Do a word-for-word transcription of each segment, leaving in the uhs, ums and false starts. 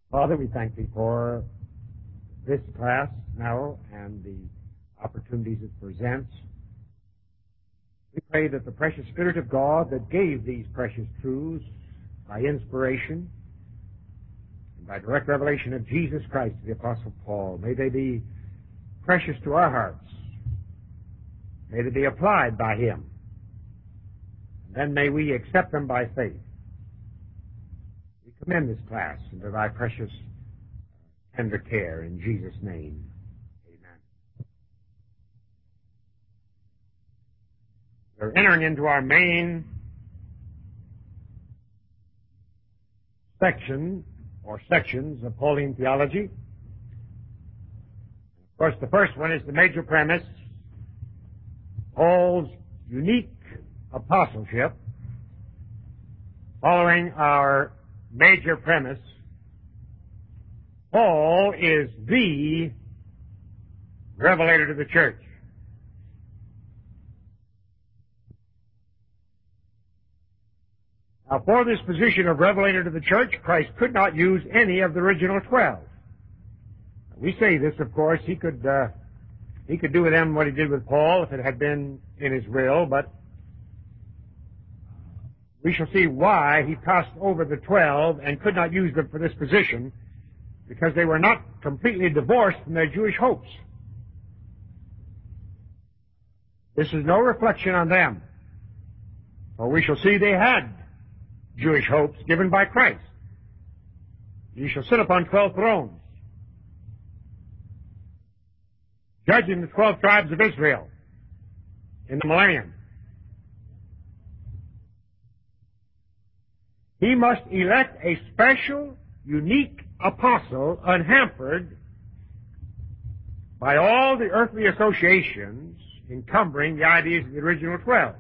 Father, we thank Thee for this class now and the opportunities it presents. We pray that the precious Spirit of God that gave these precious truths by inspiration and by direct revelation of Jesus Christ to the Apostle Paul, may they be precious to our hearts. May they be applied by Him. And then may we accept them by faith. We commend this class into Thy precious tender care in Jesus' name. Amen. We're entering into our main section or sections of Pauline theology. Of course, the first one is the major premise, Paul's unique apostleship. Following our major premise, Paul is the revelator to the church. Now, for this position of revelator to the church, Christ could not use any of the original twelve. We say this, of course, he could uh, he could do with them what he did with Paul if it had been in his will, but we shall see why he passed over the twelve and could not use them for this position, because they were not completely divorced from their Jewish hopes. This is no reflection on them, for we shall see they had Jewish hopes given by Christ. You shall sit upon twelve thrones, judging the twelve tribes of Israel in the millennium. He must elect a special, unique apostle unhampered by all the earthly associations encumbering the ideas of the original twelve.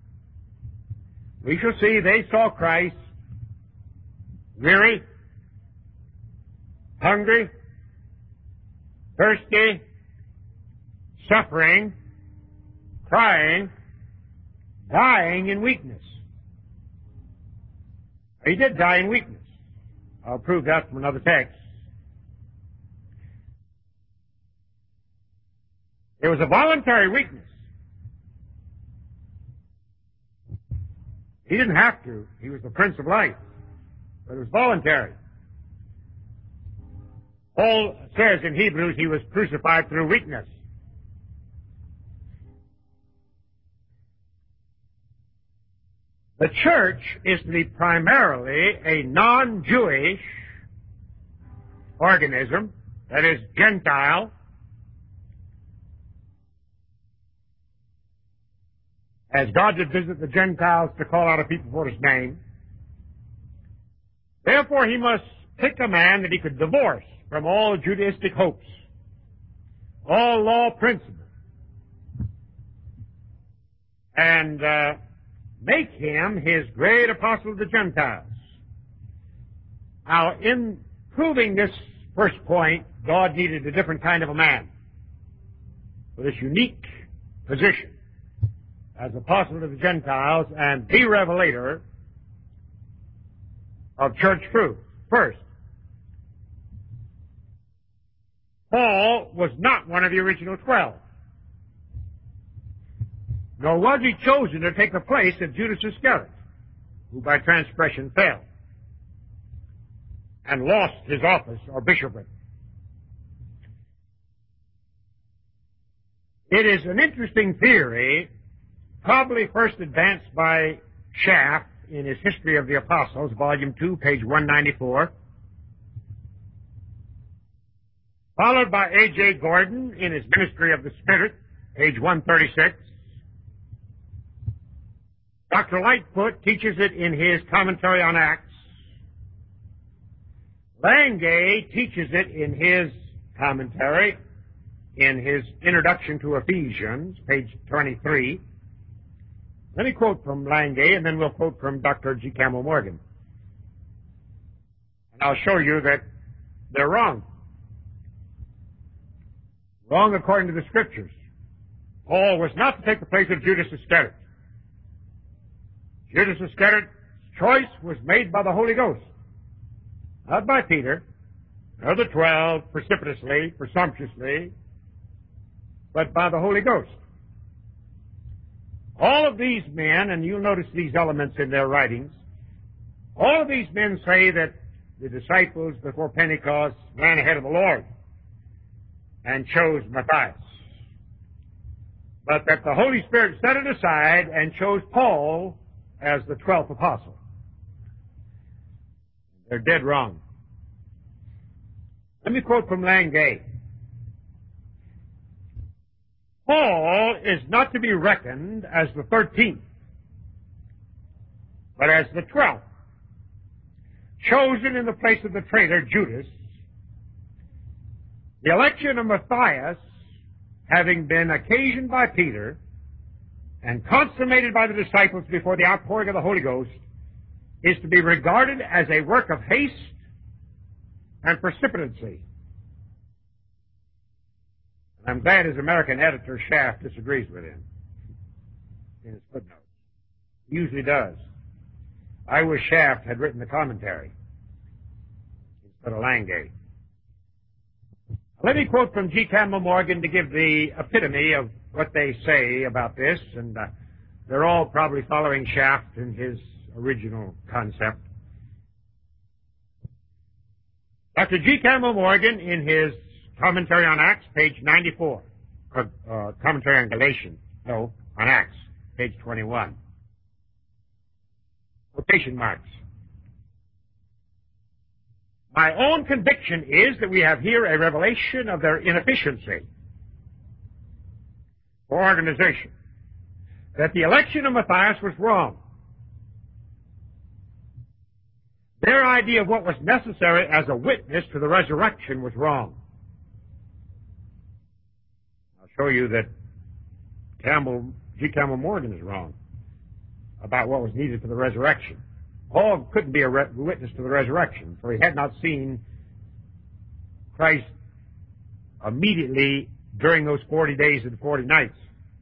We shall see they saw Christ weary, hungry, thirsty, suffering, crying, dying in weakness. He did die in weakness. I'll prove that from another text. It was a voluntary weakness. He didn't have to. He was the Prince of Life. But it was voluntary. Paul says in Hebrews he was crucified through weakness. The church is to be primarily a non-Jewish organism, that is, Gentile, as God did visit the Gentiles to call out a people for His name. Therefore, He must pick a man that He could divorce from all Judaistic hopes, all law principles, and uh, make him His great apostle of the Gentiles. Now, in proving this first point, God needed a different kind of a man for this unique position as apostle to the Gentiles and the revelator of church truth. First, Paul was not one of the original twelve, nor was he chosen to take the place of Judas Iscariot, who by transgression fell and lost his office or bishopric. It is an interesting theory, probably first advanced by Schaff in his History of the Apostles, Volume two, page one ninety-four, followed by A J Gordon in his Ministry of the Spirit, page one thirty-six. Doctor Lightfoot teaches it in his Commentary on Acts. Langay teaches it in his commentary, in his Introduction to Ephesians, page twenty-three. Let me quote from Langay, and then we'll quote from Doctor G. Campbell Morgan. And I'll show you that they're wrong. Wrong according to the Scriptures. Paul was not to take the place of Judas Iscariot. Judas Iscariot's choice was made by the Holy Ghost, not by Peter. nor the twelve precipitously, presumptuously, but by the Holy Ghost. All of these men, and you'll notice these elements in their writings, all of these men say that the disciples before Pentecost ran ahead of the Lord and chose Matthias, but that the Holy Spirit set it aside and chose Paul as the twelfth apostle. They're dead wrong. Let me quote from Langay. Paul is not to be reckoned as the thirteenth, but as the twelfth, chosen in the place of the traitor Judas. The election of Matthias, having been occasioned by Peter and consummated by the disciples before the outpouring of the Holy Ghost, is to be regarded as a work of haste and precipitancy. I'm glad his American editor, Schaff, disagrees with him in his footnotes. He usually does. I wish Schaff had written the commentary instead of Langay. Let me quote from G. Campbell Morgan to give the epitome of what they say about this, and uh, they're all probably following Schaff in his original concept. Doctor G. Campbell Morgan, in his Commentary on Acts, page ninety-four. Uh, uh, commentary on Galatians. No, on Acts, page twenty-one. Quotation marks. My own conviction is that we have here a revelation of their inefficiency for organization. That the election of Matthias was wrong. Their idea of what was necessary as a witness to the resurrection was wrong. Show you that Campbell, G. Campbell Morgan is wrong about what was needed for the resurrection. Paul couldn't be a re- witness to the resurrection, for he had not seen Christ immediately during those forty days and forty nights.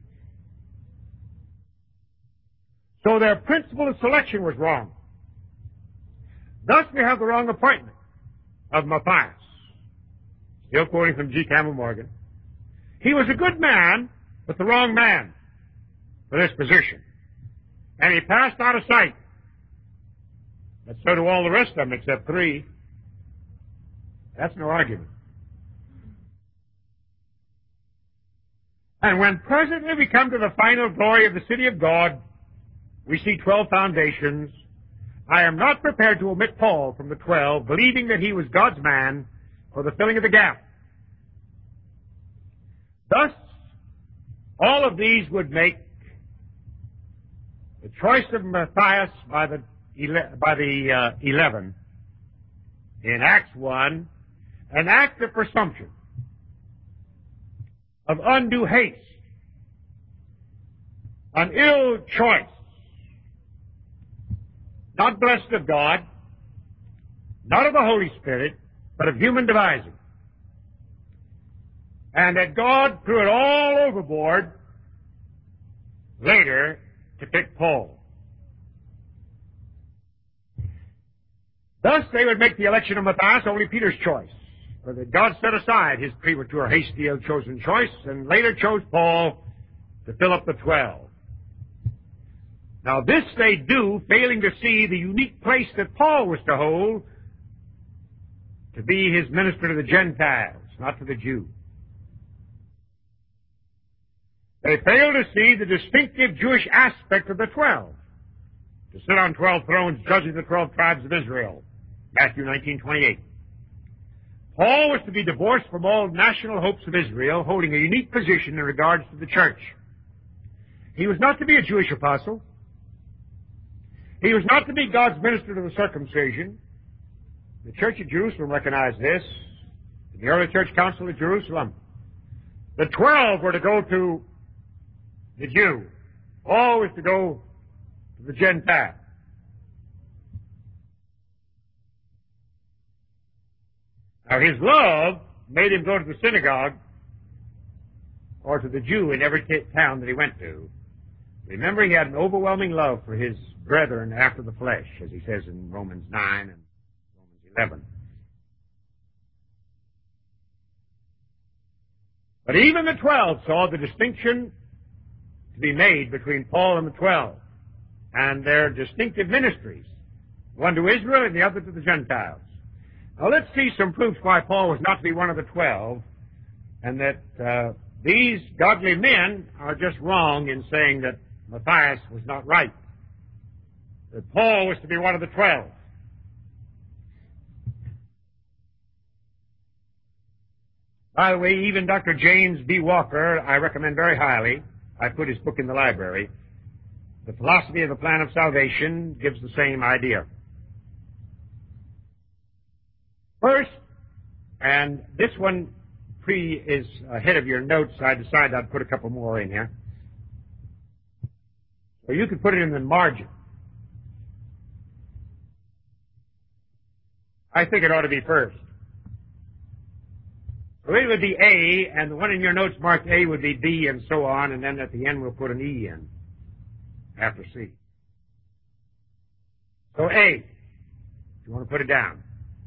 So their principle of selection was wrong. Thus we have the wrong appointment of Matthias. Still quoting from G. Campbell Morgan. He was a good man, but the wrong man for this position. And he passed out of sight. But so do all the rest of them except three. That's no argument. And when presently we come to the final glory of the city of God, we see twelve foundations. I am not prepared to omit Paul from the twelve, believing that he was God's man for the filling of the gap. Thus, all of these would make the choice of Matthias by the, ele- by the uh, eleven in Acts one an act of presumption, of undue haste, an ill choice, not blessed of God, not of the Holy Spirit, but of human devising. And that God threw it all overboard later to pick Paul. Thus they would make the election of Matthias only Peter's choice. For that God set aside his premature, hasty, ill-chosen choice and later chose Paul to fill up the twelve. Now this they do, failing to see the unique place that Paul was to hold, to be his minister to the Gentiles, not to the Jews. They fail to see the distinctive Jewish aspect of the twelve, to sit on twelve thrones judging the twelve tribes of Israel, Matthew nineteen twenty-eight. Paul was to be divorced from all national hopes of Israel, holding a unique position in regards to the church. He was not to be a Jewish apostle. He was not to be God's minister to the circumcision. The Church of Jerusalem recognized this in the early church council of Jerusalem. The twelve were to go to the Jew. Paul was to go to the Gentile. Now his love made him go to the synagogue or to the Jew in every t- town that he went to. Remember, he had an overwhelming love for his brethren after the flesh, as he says in Romans nine and Romans eleven. But even the twelve saw the distinction to be made between Paul and the twelve and their distinctive ministries, one to Israel and the other to the Gentiles. Now let's see some proofs why Paul was not to be one of the twelve, and that uh, these godly men are just wrong in saying that Matthias was not right, that Paul was to be one of the twelve. By the way, even Doctor James B. Walker, I recommend very highly. I put his book in the library. The Philosophy of the Plan of Salvation gives the same idea. First, and this one pre is ahead of your notes, I decided I'd put a couple more in here. So you could put it in the margin. I think it ought to be first. So it would be A, and the one in your notes marked A would be B, and so on, and then at the end we'll put an E in after C. So A, if you want to put it down.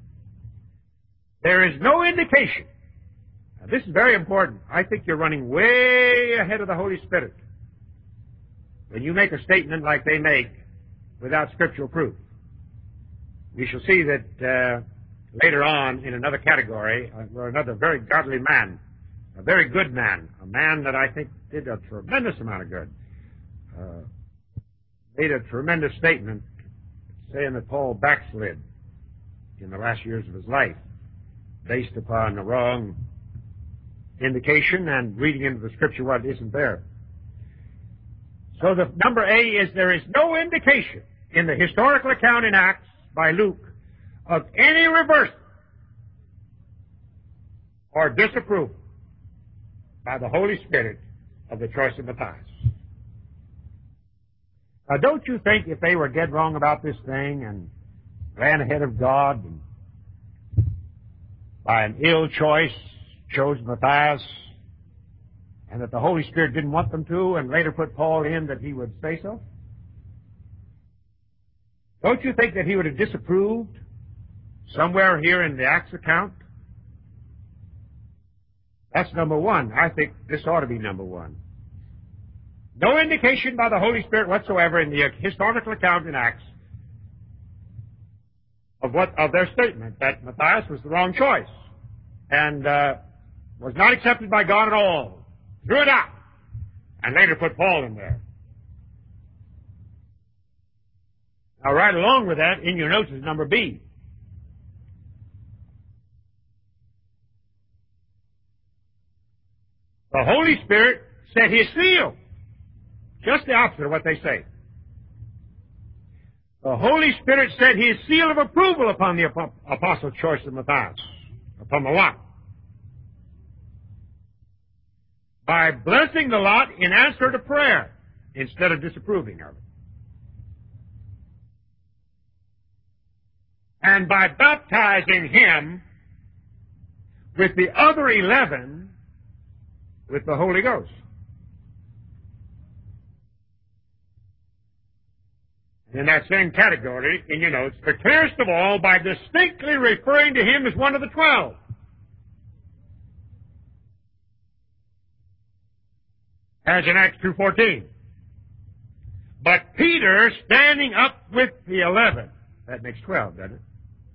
There is no indication. Now this is very important. I think you're running way ahead of the Holy Spirit when you make a statement like they make without scriptural proof. We shall see that uh, later on in another category, uh, another very godly man, a very good man, a man that I think did a tremendous amount of good, uh, made a tremendous statement saying that Paul backslid in the last years of his life based upon the wrong indication and reading into the scripture what isn't there. So the number A is there is no indication in the historical account in Acts by Luke of any reversal or disapproval by the Holy Spirit of the choice of Matthias. Now, don't you think if they were dead wrong about this thing and ran ahead of God and by an ill choice chose Matthias, and that the Holy Spirit didn't want them to and later put Paul in, that he would say so? Don't you think that he would have disapproved somewhere here in the Acts account? That's number one. I think this ought to be number one. No indication by the Holy Spirit whatsoever in the historical account in Acts of what of their statement that Matthias was the wrong choice and uh, was not accepted by God at all. Threw it out and later put Paul in there. Now, right along with that, in your notes is number B. The Holy Spirit set His seal. Just the opposite of what they say. The Holy Spirit set His seal of approval upon the apostle's choice of Matthias, upon the lot, by blessing the lot in answer to prayer instead of disapproving of it. And by baptizing him with the other eleven with the Holy Ghost. In that same category, in your notes, but clearest of all, by distinctly referring to him as one of the twelve. As in Acts two fourteen. But Peter standing up with the eleven. That makes twelve, doesn't it?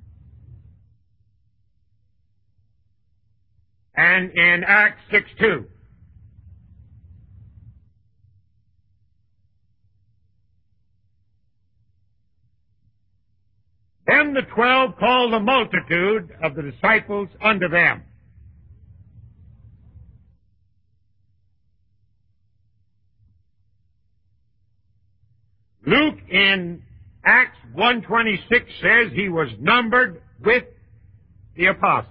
And in Acts six two. Then the twelve called the multitude of the disciples unto them. Luke in Acts one twenty-six says he was numbered with the apostles.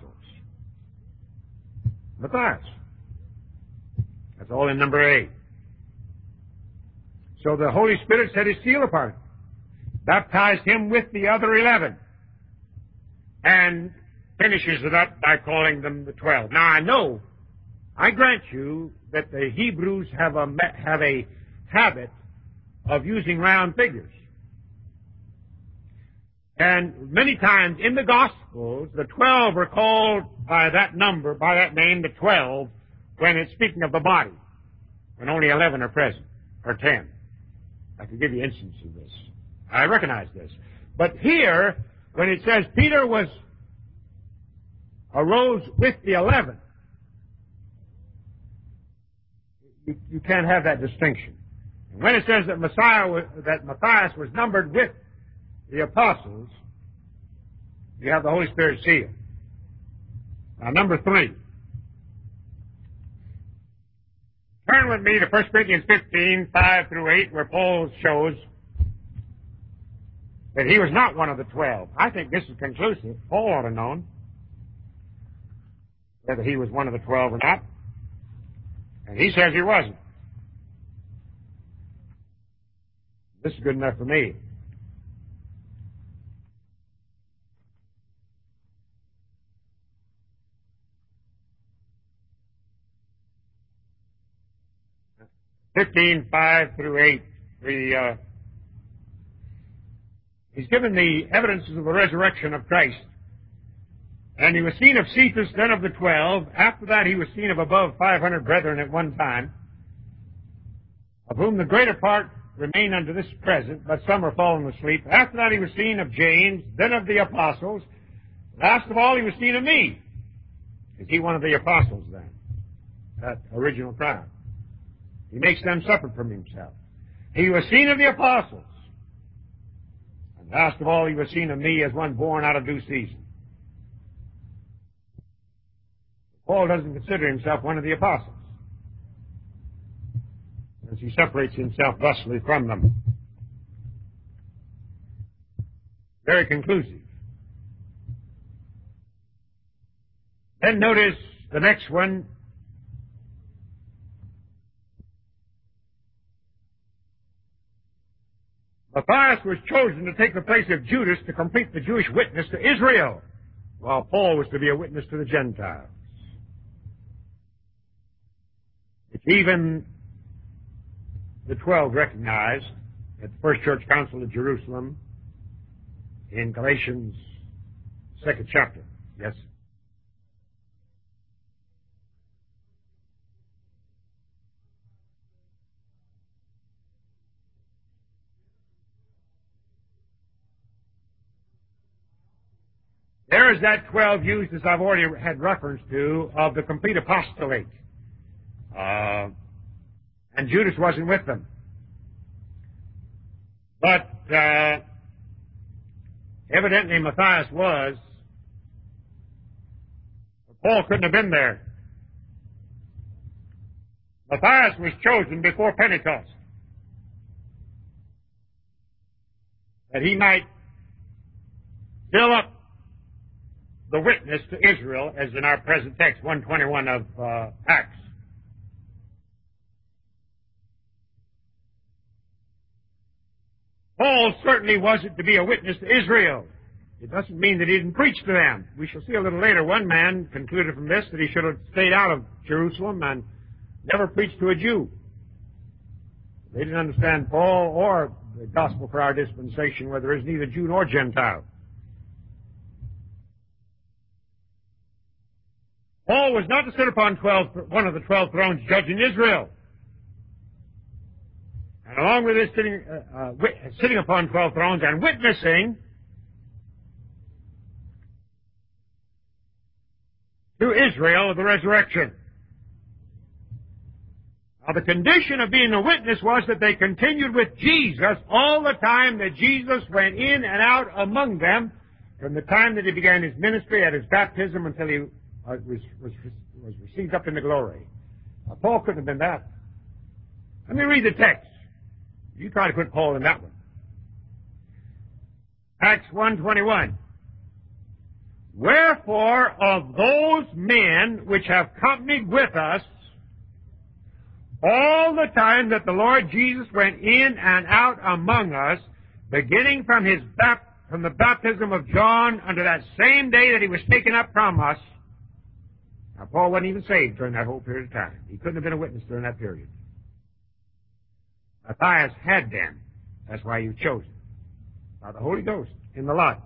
Matthias. That's all in number eight. So the Holy Spirit set His seal upon him, baptized him with the other eleven, and finishes it up by calling them the twelve. Now I know, I grant you that the Hebrews have a have a habit of using round figures. And many times in the Gospels, the twelve are called by that number, by that name, the twelve, when it's speaking of the body, when only eleven are present, or ten. I could give you instances of this. I recognize this. But here, when it says Peter was arose with the eleven, you, you can't have that distinction. And when it says that Messiah was, that Matthias was numbered with the apostles, you have the Holy Spirit seal. Now, number three. Turn with me to First Corinthians fifteen, five through eight, where Paul shows that he was not one of the twelve. I think this is conclusive. Paul ought to have known whether he was one of the twelve or not. And he says he wasn't. This is good enough for me. fifteen, five through eight. The, uh, he's given the evidences of the resurrection of Christ. And he was seen of Cephas, then of the twelve. After that he was seen of above five hundred brethren at one time, of whom the greater part remain unto this present, but some are fallen asleep. After that he was seen of James, then of the apostles. Last of all he was seen of me. Is he one of the apostles then? That original crowd. He makes them separate from himself. He was seen of the apostles. And last of all, he was seen of me as one born out of due season. Paul doesn't consider himself one of the apostles, since he separates himself thusly from them. Very conclusive. Then notice the next one. Matthias was chosen to take the place of Judas to complete the Jewish witness to Israel, while Paul was to be a witness to the Gentiles. It's even the twelve recognized at the First Church Council of Jerusalem in Galatians second chapter. Yes. There is that twelve used, as I've already had reference to, of the complete apostolate. Uh, and Judas wasn't with them. But uh, evidently Matthias was. Paul couldn't have been there. Matthias was chosen before Pentecost, that he might fill up the witness to Israel, as in our present text, one twenty-one of uh, Acts. Paul certainly wasn't to be a witness to Israel. It doesn't mean that he didn't preach to them. We shall see a little later, one man concluded from this that he should have stayed out of Jerusalem and never preached to a Jew. They didn't understand Paul or the gospel for our dispensation, where there is neither Jew nor Gentile. Paul was not to sit upon twelve, one of the twelve thrones judging Israel. And along with this sitting, uh, uh, wit- sitting upon twelve thrones and witnessing to Israel of the resurrection. Now, the condition of being a witness was that they continued with Jesus all the time that Jesus went in and out among them, from the time that he began his ministry at his baptism until he uh, was, was, was received up into glory. Now, Paul couldn't have been that. Let me read the text. You try to put Paul in that one. Acts one twenty-one. Wherefore of those men which have companied with us all the time that the Lord Jesus went in and out among us, beginning from his bap- from the baptism of John unto that same day that he was taken up from us. Now, Paul wasn't even saved during that whole period of time. He couldn't have been a witness during that period. Matthias had been. That's why he was chosen by the Holy Ghost in the lot.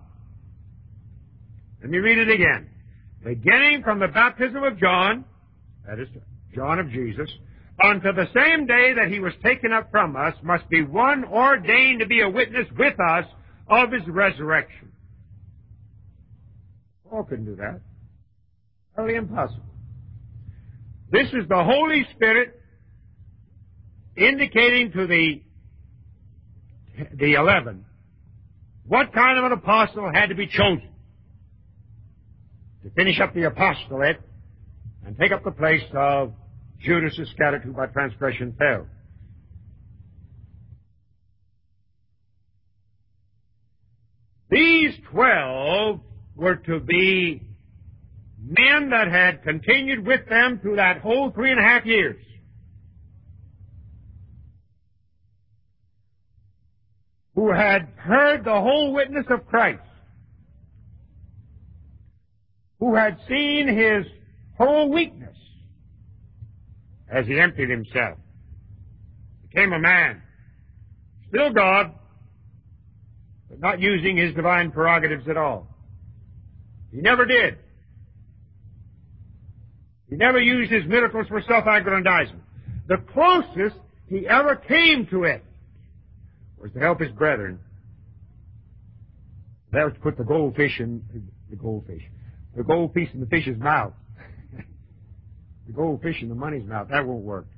Let me read it again. Beginning from the baptism of John, that is John of Jesus, unto the same day that he was taken up from us, must be one ordained to be a witness with us of his resurrection. Paul couldn't do that. Utterly impossible. This is the Holy Spirit indicating to the, the eleven what kind of an apostle had to be chosen to finish up the apostolate and take up the place of Judas Iscariot, who by transgression fell. These twelve were to be men that had continued with them through that whole three and a half years. Who had heard the whole witness of Christ. Who had seen his whole weakness as he emptied himself, became a man, still God, but not using his divine prerogatives at all. He never did. He never used his miracles for self-aggrandizement. The closest he ever came to it was to help his brethren. That was to put the goldfish in the goldfish, the goldfish in the fish's mouth. The goldfish in the money's mouth. That won't work.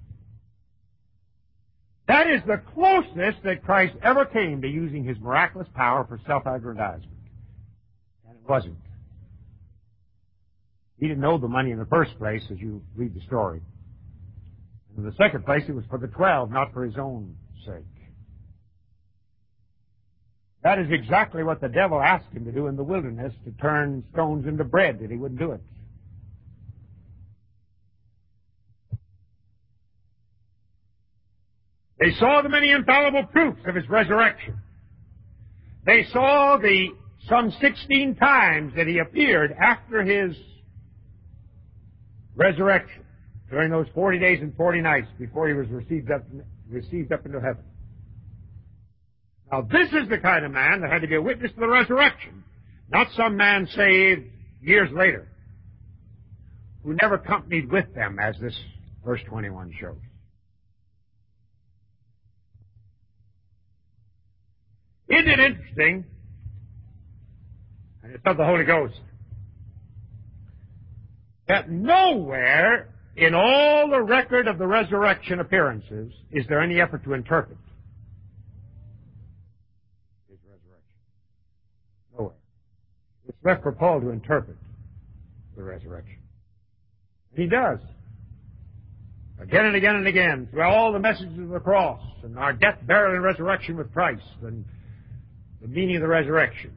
That is the closest that Christ ever came to using his miraculous power for self-aggrandizement. And it wasn't. He didn't know the money in the first place, as you read the story. And in the second place, it was for the twelve, not for his own sake. That is exactly what the devil asked him to do in the wilderness, to turn stones into bread, and he wouldn't do it. They saw the many infallible proofs of his resurrection. They saw the some sixteen times that he appeared after his resurrection, during those forty days and forty nights before he was received up, received up into heaven. Now this is the kind of man that had to be a witness to the resurrection, not some man saved years later, who never companied with them, as this verse twenty-one shows. Isn't it interesting, and it's of the Holy Ghost, that nowhere in all the record of the resurrection appearances is there any effort to interpret his resurrection. Nowhere. It's left for Paul to interpret the resurrection. And he does. Again and again and again, through all the messages of the cross, and our death, burial, and resurrection with Christ, and the meaning of the resurrection.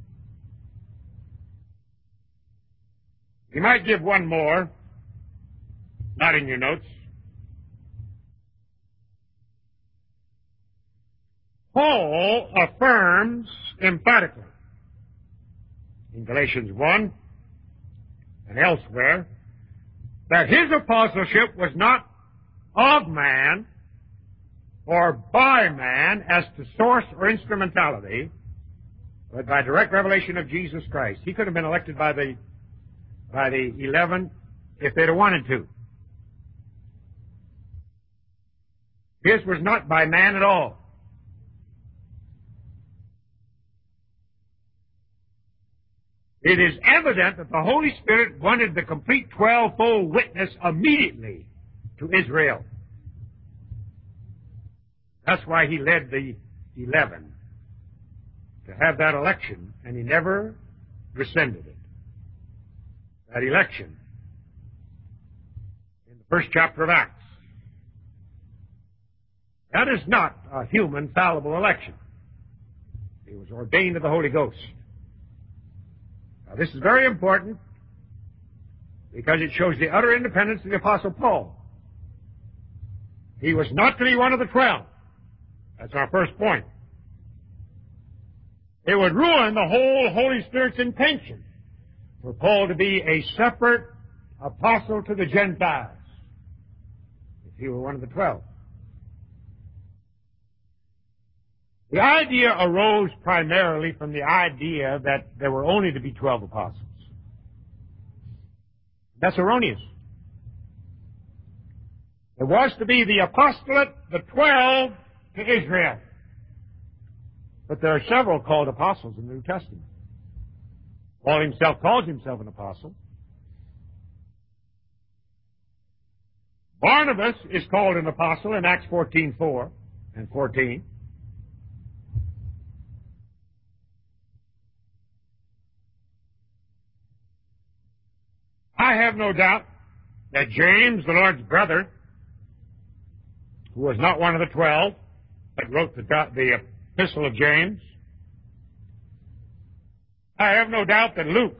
You might give one more, not in your notes. Paul affirms emphatically in Galatians one and elsewhere that his apostleship was not of man or by man as to source or instrumentality, but by direct revelation of Jesus Christ. He could have been elected by the by the eleven if they'd have wanted to. His was not by man at all. It is evident that the Holy Spirit wanted the complete twelve-fold witness immediately to Israel. That's why he led the eleven to have that election, and he never rescinded it. That election in the first chapter of Acts. That is not a human fallible election. It was ordained of the Holy Ghost. Now this is very important because it shows the utter independence of the Apostle Paul. He was not to be one of the twelve. That's our first point. It would ruin the whole Holy Spirit's intention for Paul to be a separate apostle to the Gentiles if he were one of the twelve. The idea arose primarily from the idea that there were only to be twelve apostles. That's erroneous. There was to be the apostolate, the twelve, to Israel. But there are several called apostles in the New Testament. Paul himself calls himself an apostle. Barnabas is called an apostle in Acts fourteen four and fourteen. I have no doubt that James, the Lord's brother, who was not one of the twelve, but wrote the, the epistle of James, I have no doubt that Luke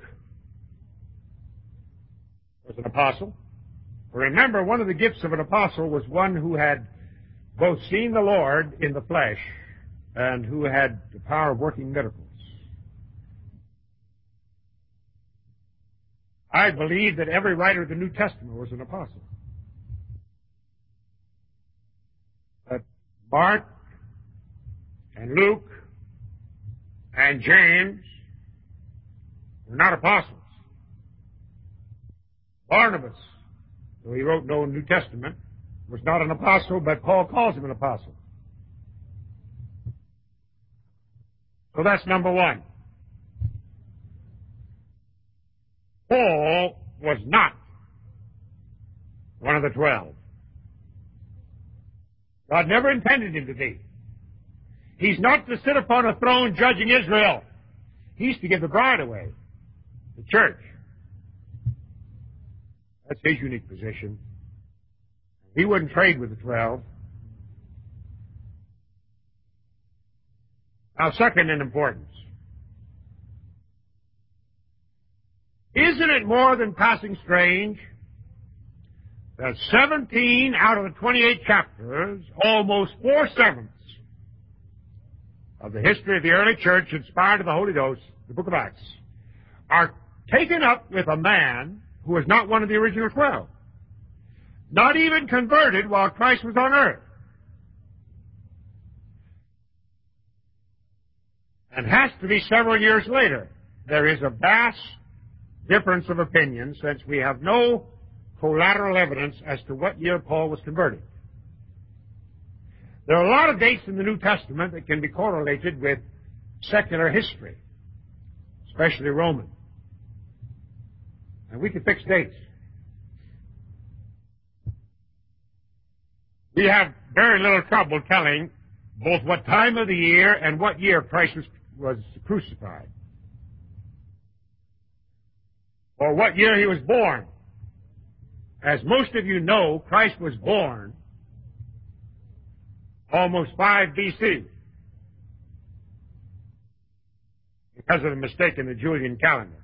was an apostle. Remember, one of the gifts of an apostle was one who had both seen the Lord in the flesh and who had the power of working miracles. I believe that every writer of the New Testament was an apostle. But Mark and Luke and James were not apostles. Barnabas, though he wrote no New Testament, was not an apostle, but Paul calls him an apostle. So that's number one. Paul was not one of the twelve. God never intended him to be. He's not to sit upon a throne judging Israel. He's to give the bride away, the church. That's his unique position. He wouldn't trade with the twelve. Now, second in importance. Isn't it more than passing strange that seventeen out of the twenty-eight chapters, almost four-sevenths of the history of the early church inspired of the Holy Ghost, the book of Acts, are taken up with a man who was not one of the original twelve, not even converted while Christ was on earth, and has to be several years later. There is a vast difference of opinion, since we have no collateral evidence as to what year Paul was converted. There are a lot of dates in the New Testament that can be correlated with secular history, especially Roman. And we can fix dates. We have very little trouble telling both what time of the year and what year Christ was, was crucified, or what year he was born. As most of you know, Christ was born almost five B C because of the mistake in the Julian calendar.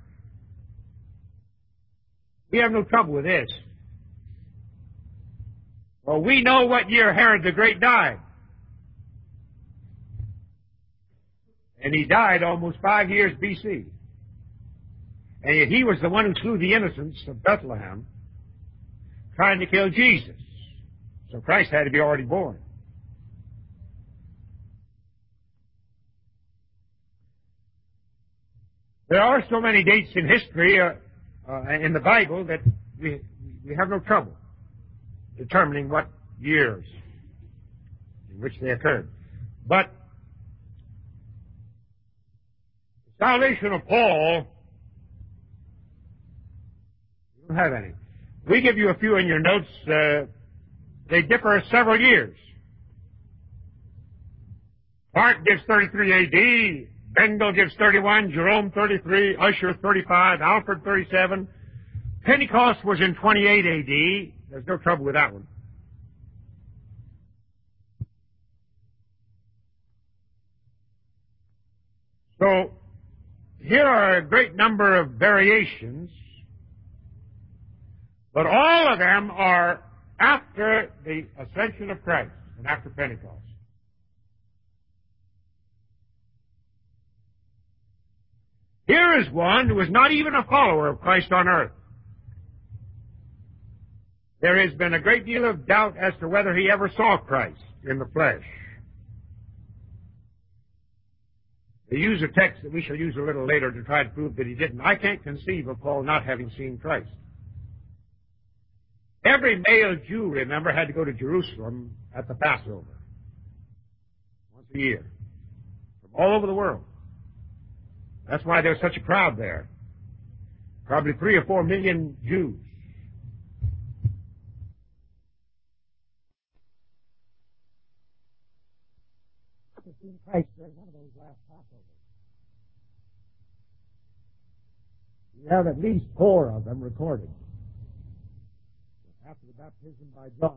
We have no trouble with this. Well, we know what year Herod the Great died. And he died almost five years B C. And yet he was the one who slew the innocents of Bethlehem, trying to kill Jesus. So Christ had to be already born. There are so many dates in history, uh, uh, in the Bible, that we, we have no trouble determining what years in which they occurred. But the salvation of Paul, we don't have any. We give you a few in your notes. Uh, they differ several years. Clark gives thirty-three A D, Bendel gives thirty-one, Jerome thirty-three, Usher thirty-five, Alfred thirty-seven. Pentecost was in twenty-eight A D. There's no trouble with that one. So, here are a great number of variations, but all of them are after the ascension of Christ and after Pentecost. Here is one who was not even a follower of Christ on earth. There has been a great deal of doubt as to whether he ever saw Christ in the flesh. They use a text that we shall use a little later to try to prove that he didn't. I can't conceive of Paul not having seen Christ. Every male Jew, remember, had to go to Jerusalem at the Passover once a year from all over the world. That's why there's such a crowd there. Probably three or four million Jews. Christ during one of those last Passovers. We have at least four of them recorded. After the baptism by John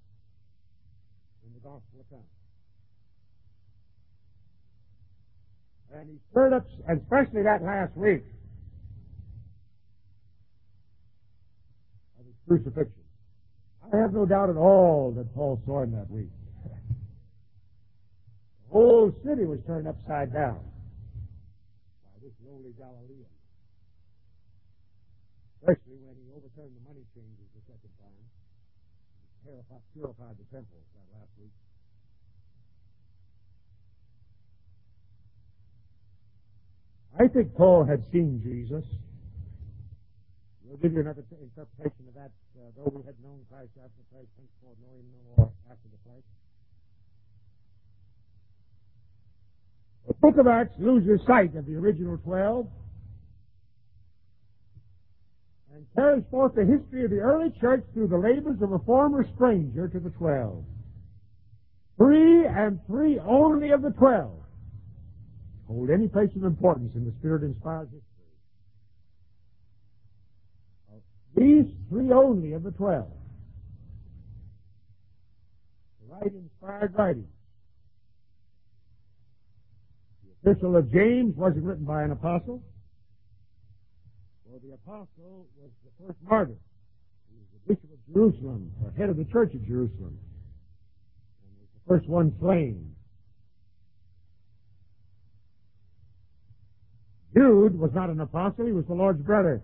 in the Gospel account. And he stirred up, and especially that last week of his crucifixion. I have no doubt at all that Paul saw him that week. The whole city was turned upside down by this lowly Galilean. Especially when he overturned the money changers the second time. He purified the temple that last week. I think Paul had seen Jesus. We'll give you another interpretation of that. Uh, though we had known Christ after the flesh, henceforth knowing him no more after the flesh. The book of Acts loses sight of the original twelve and carries forth the history of the early church through the labors of a former stranger to the twelve. Three and three only of the twelve hold any place of importance in the Spirit-inspired history. These three only of the twelve. The right inspired writing. The epistle of James wasn't written by an apostle. Well, the apostle was the first martyr. He was the bishop of Jerusalem, or head of the church of Jerusalem. And he was the first one slain. Jude was not an apostle, he was the Lord's brother.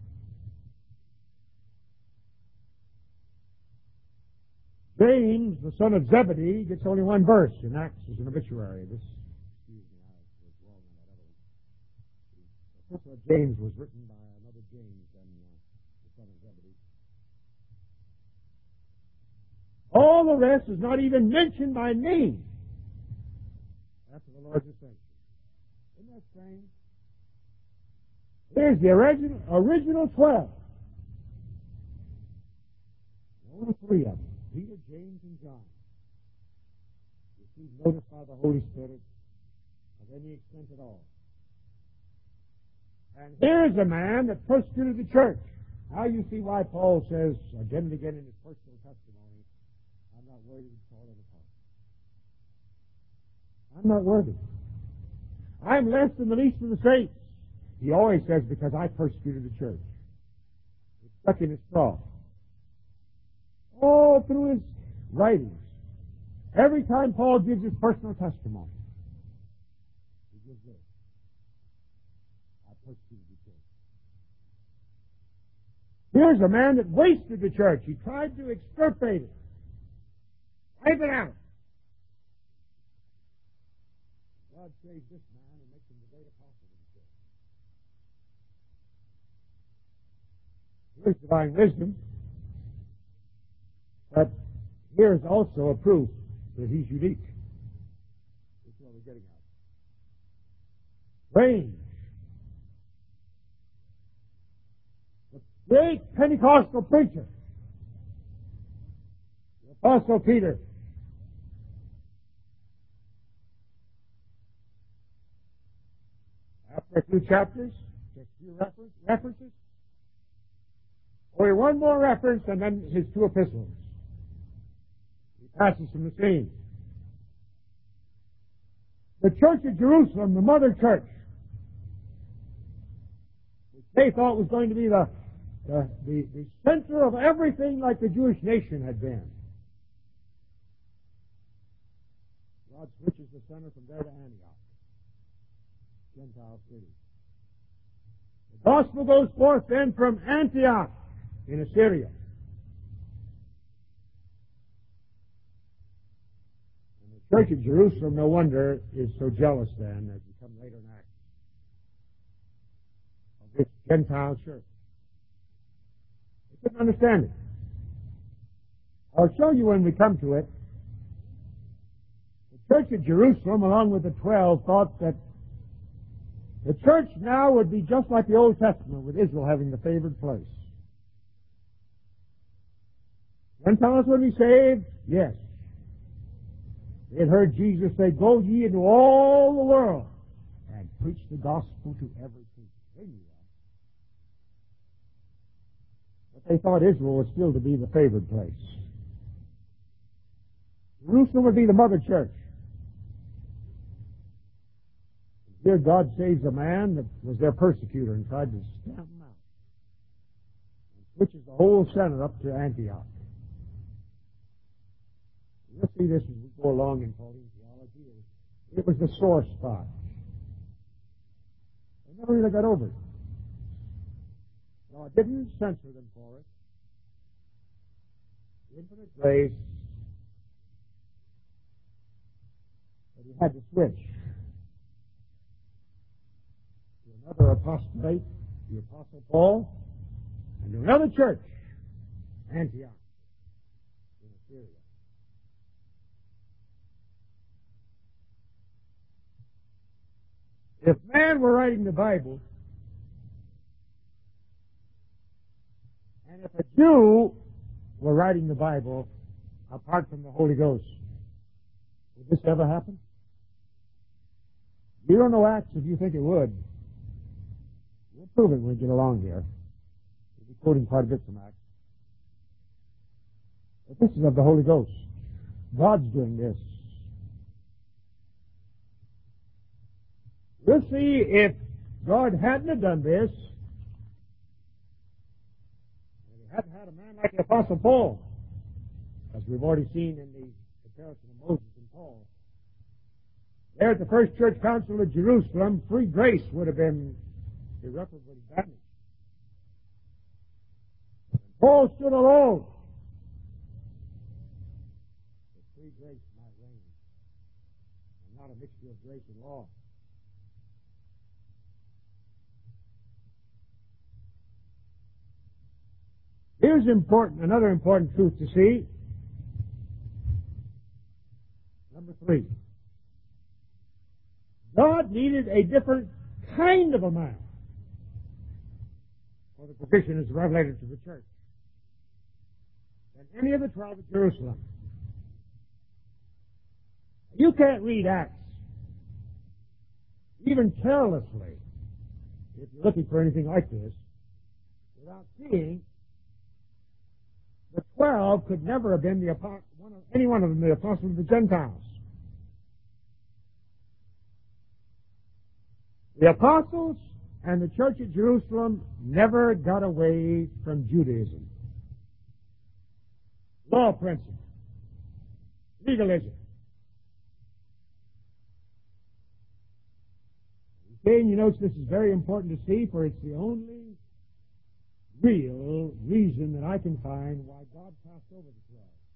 James, the son of Zebedee, gets only one verse in Acts as an obituary. This, excuse me, I was wrong on that other one. The epistle of James was written by another James than uh, the son of Zebedee. All the rest is not even mentioned by name after the Lord's ascension. Isn't that strange? Here's the original, original twelve. Only three of them, Peter, James, and John, received notice by the Holy Spirit of any extent at all. And here is a man that persecuted the church. Now you see why Paul says again and again in his personal testimony, I'm not worthy to call it apart. I'm not worthy. I'm less than the least of the saints. He always says, because I persecuted the church. It's stuck in his straw. All through his writings. Every time Paul gives his personal testimony, he gives this. I persecuted the church. Here's a man that wasted the church. He tried to extirpate it. Wipe it out. God saves this man and makes him the great apostle of the church. Here's divine wisdom. But here's also a proof that he's unique. That's what we're getting at. Range. The great Pentecostal preacher, the Apostle Peter. After a few chapters, just a few reference, references, only one more reference and then his two epistles. Passes from the scene. The church of Jerusalem, the mother church, which they thought was going to be the, the, the, the center of everything like the Jewish nation had been. God switches the center from there to Antioch, Gentile city. The gospel goes forth then from Antioch in Assyria. The church of Jerusalem, no wonder, is so jealous then, as we come later in Acts, of this Gentile church. They couldn't understand it. I'll show you when we come to it. The church at Jerusalem, along with the twelve, thought that the church now would be just like the Old Testament, with Israel having the favored place. Gentiles would be saved? Yes. They had heard Jesus say, "Go ye into all the world and preach the gospel to every creature." They knew that. But they thought Israel was still to be the favored place. Jerusalem would be the mother church. Here God saves a man that was their persecutor and tried to stamp him out. Switches the whole Senate up to Antioch. You'll see this as we go along in Pauline theology. It was the sore spot. They never really got over it. God didn't censor them for it. Infinite grace. But he had to switch. Another apostate, the Apostle Paul, and to another church, Antioch, in Syria. If man were writing the Bible, and if a Jew were writing the Bible apart from the Holy Ghost, would this ever happen? You don't know Acts if you think it would. We'll prove it when we get along here. We'll be quoting quite a bit from Acts. But this is of the Holy Ghost. God's doing this. We'll see if God hadn't have done this, and he hadn't had a man like the Apostle Paul, as we've already seen in the comparison of Moses and Paul. There at the First Church Council of Jerusalem, free grace would have been irreparably damaged. Paul stood alone. But free grace might reign, and not a mixture of grace and law. Here's important, another important truth to see. Number three. God needed a different kind of a man for the position as revelated to the church than any of the twelve at Jerusalem. You can't read Acts, even carelessly, if you're looking for anything like this, without seeing the twelve could never have been the apostle, one of, any one of them the apostles of the Gentiles. The apostles and the church at Jerusalem never got away from Judaism. Law principle. Legalism. And you notice this is very important to see, for it's the only real reason that I can find why God passed over the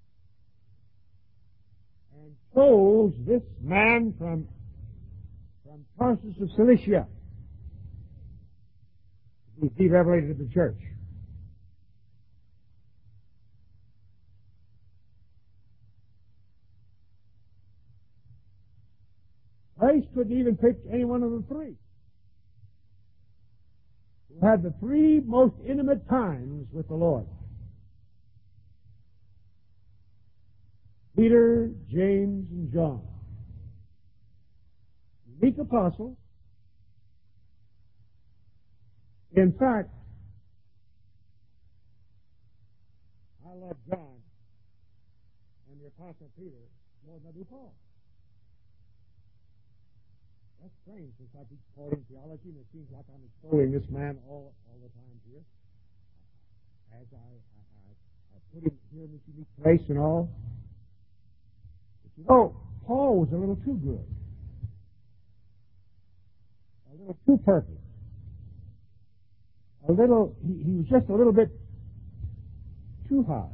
twelve and chose this man from from Tarsus of Cilicia to be revelated to the church. Christ couldn't even pick any one of the three who had the three most intimate times with the Lord. Peter, James, and John. Unique apostle. In fact, I love John and the apostle Peter more than I do Paul. That's strange, since I teach Pauline theology, and it seems like I'm extolling this man all, all the time here. As I, I, I, I put him here in this unique place and all. But you know, Paul was a little too good. A little too perfect. A little, he, he was just a little bit too hard.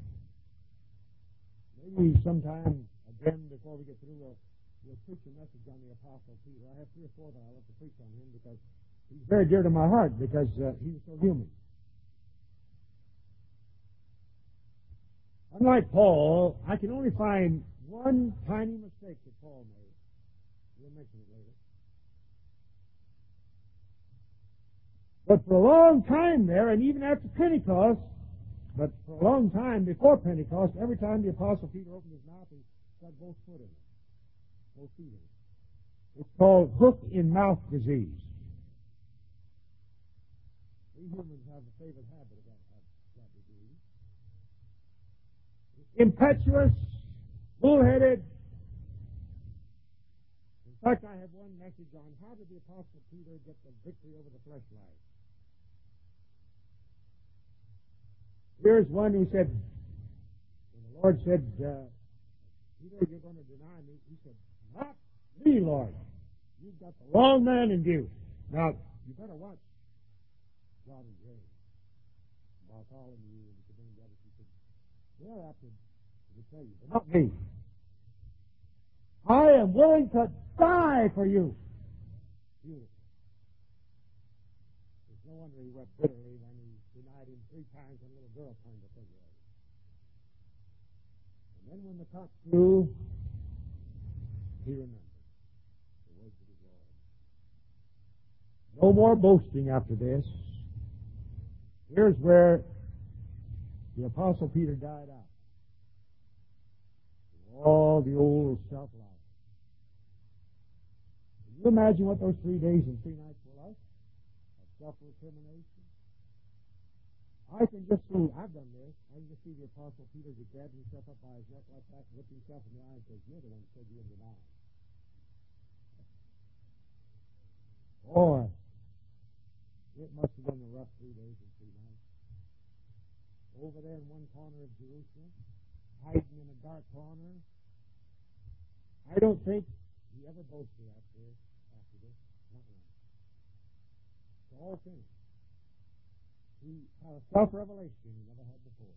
Maybe sometime, again, before we get through, we'll We'll preach a message on the Apostle Peter. I have three or four that I like to preach on him because he's very dear to my heart because uh, he was so human. Unlike Paul, I can only find one tiny mistake that Paul made. We'll mention it later. But for a long time there, and even after Pentecost, but for a long time before Pentecost, every time the Apostle Peter opened his mouth, he got both foot in it, both feet in it. It's called hook-in-mouth disease. We humans have a favorite habit of that, that disease. Impetuous, bullheaded. In fact, I have one message on how did the Apostle Peter get the victory over the fleshlight. Here's one who said, when the Lord said, uh, Peter, you're going to deny me, he said, not me, Lord. You've got the wrong man in view. Now, you better watch John and James, Bartholomew, and the others. He said, they're after to tell you, but not me. I am willing to die for you. Beautiful. There's no wonder he wept bitterly when he denied him three times and a little girl turned the finger at him. And then when the cock crew, he remembered the words of his Lord. No more boasting after this. Here's where the Apostle Peter died out. All the old self-life. Can you imagine what those three days and three nights were like? Of self-recrimination. I can just see, I've done this, I can just see the Apostle Peter just grabbing himself up by his neck like that, looked himself in the eye and says, you're the one who said you were denied. Boy, it must have been a rough three days and three nights. Over there in one corner of Jerusalem, hiding in a dark corner. I don't think he ever boasted after, after this. Not once. It's all finished. He had a self-revelation he never had before.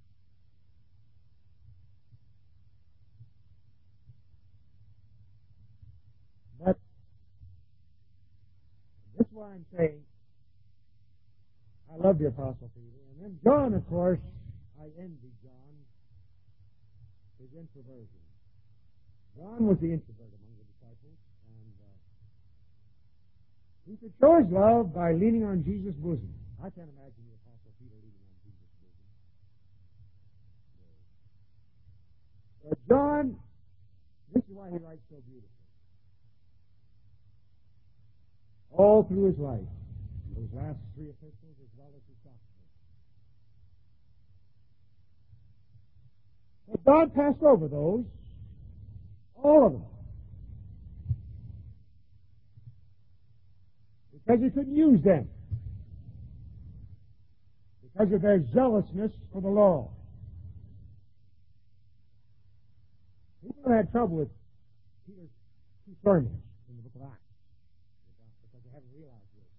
But this is why I'm saying I love the Apostle Peter. And then John, of course, I envy John, his introversion. John was the introvert among the disciples, and uh, he could show his love by leaning on Jesus' bosom. I can't imagine the Apostle Peter leaning on Jesus' bosom. But John, this is why he writes so beautifully. All through his life, those last three epistles as well as his gospel. But God passed over those, all of them, because he couldn't use them, because of their zealousness for the law. People had trouble with Peter's two sermons in the book of Acts, because they haven't realized this.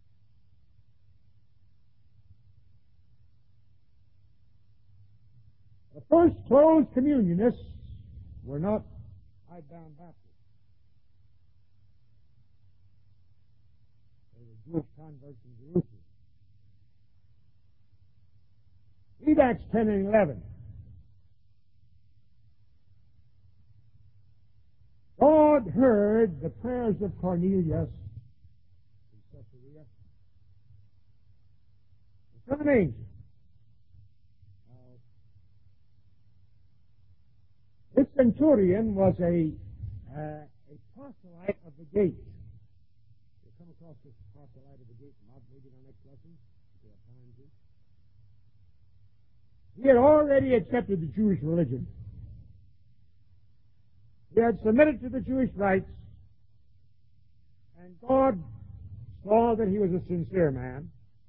The first closed communionists were not hidebound Baptists. They were Jewish converts in Jerusalem. Read Acts ten and eleven. God heard the prayers of Cornelius in Caesarea, the son of an angel. This centurion was a, uh, a proselyte of the gate. We'll come across this proselyte of the gate maybe in our next lesson, if we have time to. He had already accepted the Jewish religion. He had submitted to the Jewish rites, and God saw that he was a sincere man.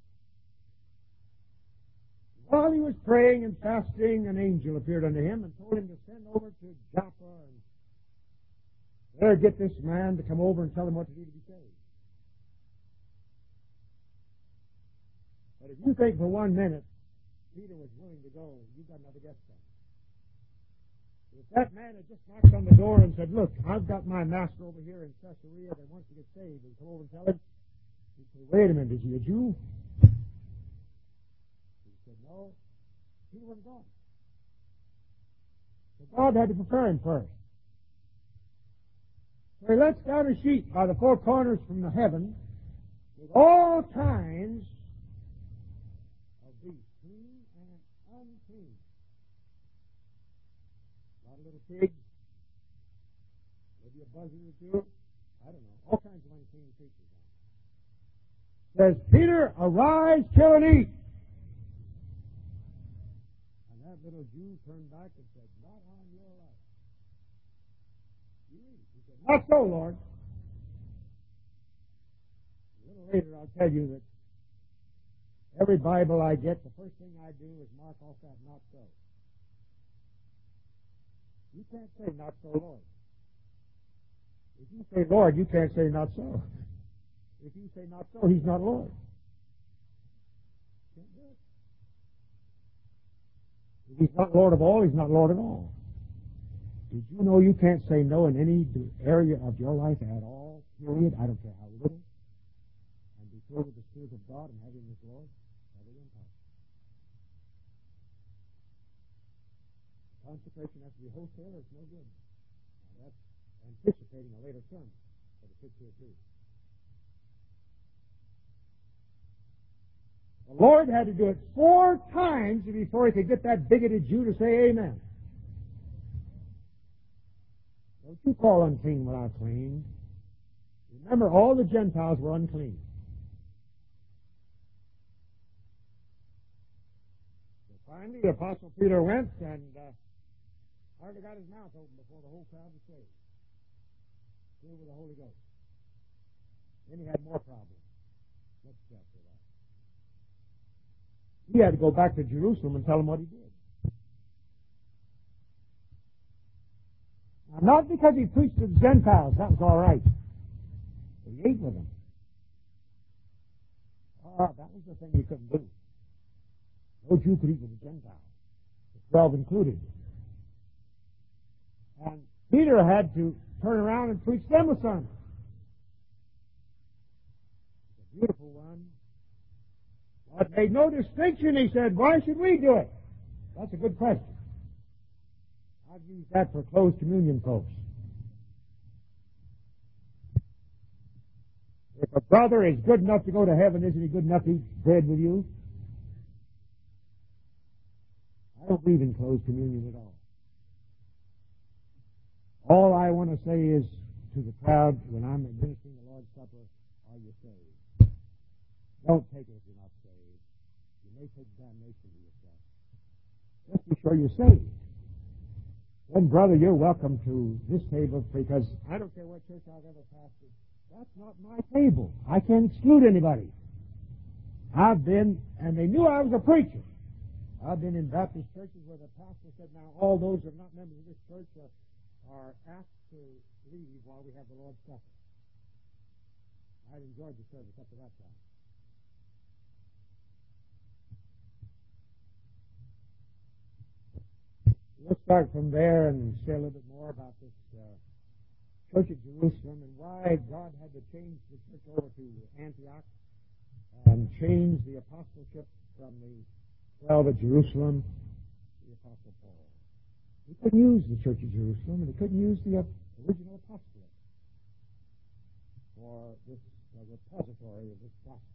While he was praying and fasting, an angel appeared unto him and told him to send over to Joppa and there get this man to come over and tell him what to do to be saved. But if you think for one minute Peter was willing to go, you've got another guess then. If that man had just knocked on the door and said, look, I've got my master over here in Caesarea that wants to get saved, and come over and tell him, he'd say, wait a minute, is he a Jew? He said, no. Peter was gone. But God had to prepare him first. So he lets down a sheet by the four corners from the heaven with all kinds of beasts, clean and unclean. A lot of little pigs, maybe a buzzard or two, I don't know, all kinds of unclean creatures. Says, Peter, arise, kill and eat. And that little Jew turned back and said, not on your life. You eat. He said, not so, Lord. A little later I'll tell you that every Bible I get, the first thing I do is mark off that not so. You can't say not so, Lord. If you say Lord, you can't say not so. If you say not so, he's not Lord. Can't do it. If he's not Lord of all, he's not Lord at all. Did you know you can't say no in any area of your life at all, period? I don't care how little. And be filled with the Spirit of God and have him as Lord? That is impossible. Consecration has to be wholesale, it's no good. Now that's anticipating a later sermon, but it fits here too. The Lord had to do it four times before he could get that bigoted Jew to say amen. Don't you call unclean what I've cleaned. Remember, all the Gentiles were unclean. So finally, the Apostle Peter went and uh, hardly got his mouth open before the whole crowd was saved. Filled with the Holy Ghost. Then he had more problems. Let's after that. He had to go back to Jerusalem and tell them what he did. Now, not because he preached to the Gentiles, that was all right. But he ate with them. Ah, that was the thing he couldn't do. No Jew could eat with the Gentiles, the twelve included. And Peter had to turn around and preach them a sermon. It's a beautiful one. God made no distinction. He said, why should we do it? That's a good question. I've used that for closed communion folks. If a brother is good enough to go to heaven, isn't he good enough to eat bread with you? I don't believe in closed communion at all. All I want to say is to the crowd when I'm administering the Lord's Supper, are you saved? Don't take it if you're not saved. You may take damnation to yourself. Just be sure you're saved. Then, brother, you're welcome to this table because I don't care what church I've ever pastored. That's not my table. I can't exclude anybody. I've been, and they knew I was a preacher. I've been in Baptist churches where the pastor said, now all those who are not members of this church are, are asked to leave while we have the Lord's Supper. I'd enjoyed the service up to that time. Let's start from there and say a little bit more about this uh, Church of Jerusalem and why God had to change the church over to Antioch and change the apostleship from the twelve at Jerusalem to the Apostle Paul. He couldn't use the Church of Jerusalem and he couldn't use the original apostolate for this uh, repository of this gospel.